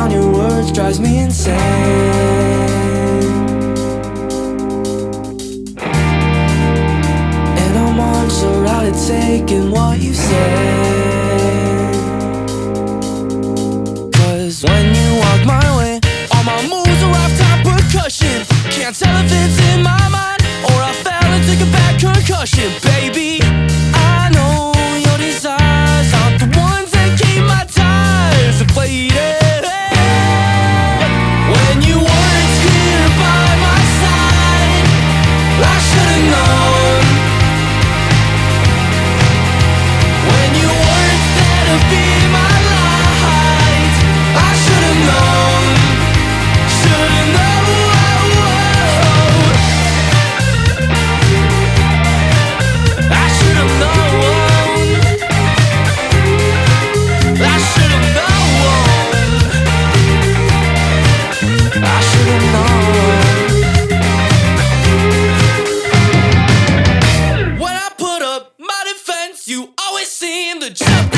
down your words drives me insane. And I'm on so out at taking what you say. 'Cause when you walk my way, all my moves are off top percussion. Can't tell if it's in my mind or I fell and took a bad concussion. Baby, I know your desires aren't the ones that keep my tires inflated. When you weren't here by my side, I should've known. When you weren't there to be my light, I should've known. Should've known. I should've known. I should've known. I should've known. When I put up my defense, you always seem to jump